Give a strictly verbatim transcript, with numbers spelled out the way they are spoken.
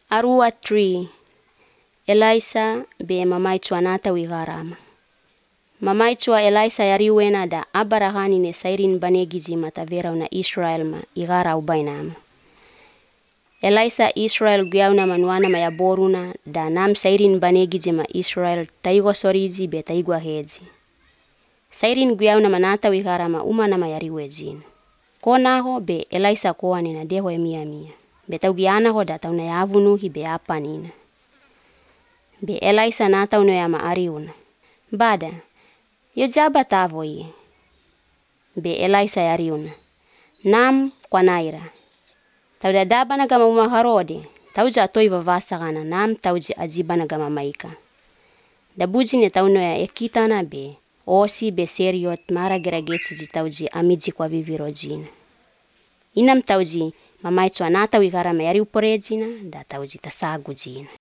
Arua three. Elaisa be mamaichua nata wigarama. Mamaichua Elaisa yariwena da abarahani ne sairin banegizi matavera una Israel ma igara ubainama. Elaisa Israel guyauna manuana mayaboruna da nam sairin banegizi ma Israel taigo sorizi be taigwa hezi. Sairin guyauna manata wigarama umana mayariwezin. Konaho be Elaisa koane na deho emia mia. Be taugiana ho da tauna yavunuhi be apanina. Be Elaisa nata uno yama ariuna. Bada, yo jaba tavoi. Be Elaisa yariuna. Nam kwa naira. Tauda dabana gama umaharode. Tauja toiva vasagana nam tauji ajibana gama maika. Dabujine tauno ya ekitana be. Osi be seriot mara geragetsi ji tauji amiji kwa vivirojina. Inam tauji mamaichua nata wigarama yari uporejina da tauji tasagu jina.